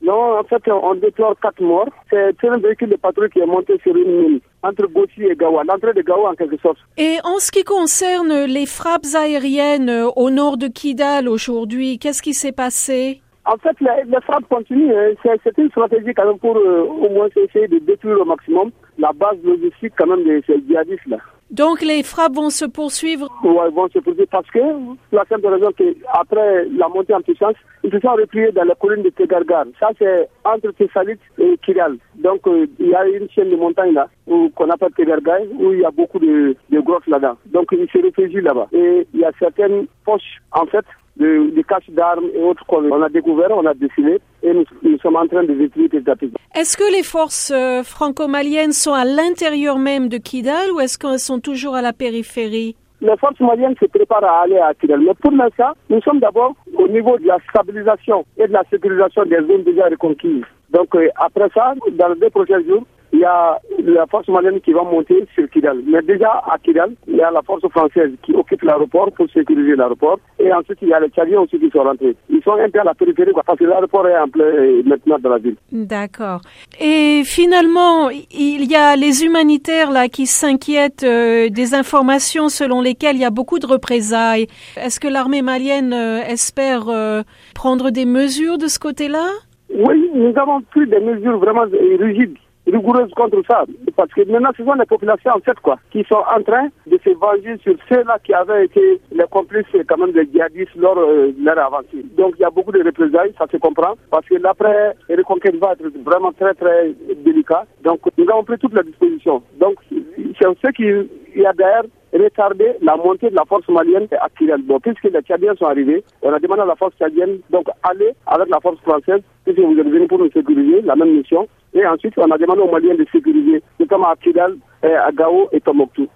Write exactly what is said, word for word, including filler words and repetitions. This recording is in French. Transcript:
Non, en fait, on déplore quatre morts. C'est un véhicule de patrouille qui est monté sur une mine entre Gossi et Gawa, l'entrée de Gawa en quelque sorte. Et en ce qui concerne les frappes aériennes au nord de Kidal aujourd'hui, qu'est-ce qui s'est passé? En fait, les, les frappes continuent. C'est, c'est une stratégie quand même pour euh, au moins essayer de détruire au maximum la base logistique quand même de ces djihadistes-là. Donc les frappes vont se poursuivre? Oui, vont se poursuivre parce que la simple raison qu'après la montée en puissance, ils se sont repliés dans la colline de Tegargar. Ça, c'est entre Tessalit et Kidal. Donc, euh, il y a une chaîne de montagnes là, où, qu'on appelle Tegargar, où il y a beaucoup de, de grottes là-dedans. Donc, ils se réfugient là-bas. Et il y a certaines poches, en fait, de, de caches d'armes et autres qu'on a découvert, on a décelé, et nous, nous sommes en train de détruire petit à petit. Est-ce que les forces euh, franco-maliennes sont à l'intérieur même de Kidal ou est-ce qu'elles sont toujours à la périphérie? Les forces maliennes se préparent à aller à Kidal. Mais pour l'instant, nous sommes d'abord au niveau de la stabilisation et de la sécurisation des zones déjà reconquises. Donc euh, après ça, dans les deux prochains jours, il y a la force malienne qui va monter sur Kidal. Mais déjà à Kidal, il y a la force française qui occupe l'aéroport pour sécuriser l'aéroport. Et ensuite, il y a les Tchadiens aussi qui sont rentrés. Ils sont un peu à la périphérie parce que l'aéroport est en plein maintenant dans la ville. D'accord. Et finalement, il y a les humanitaires là qui s'inquiètent euh, des informations selon lesquelles il y a beaucoup de représailles. Est-ce que l'armée malienne euh, espère euh, prendre des mesures de ce côté-là? Oui, nous avons pris des mesures vraiment rigides, rigoureuses contre ça. Parce que maintenant, ce sont les populations, en fait, quoi, qui sont en train de se venger sur ceux-là qui avaient été les complices, quand même, des djihadistes lors de leur avancée. Donc, il y a beaucoup de représailles, ça se comprend, parce que l'après-reconquête va être vraiment très, très délicat. Donc, nous avons pris toutes les dispositions. Donc, c'est ce qu'il y a derrière retarder la montée de la force malienne à Kidal. Donc, puisque les Tchadiens sont arrivés, on a demandé à la force tchadienne, donc, aller avec la force française, puisque vous êtes venus pour nous sécuriser, la même mission. Et ensuite, on a demandé aux Maliens de sécuriser, notamment à Kidal, à Gao et Tombouctou.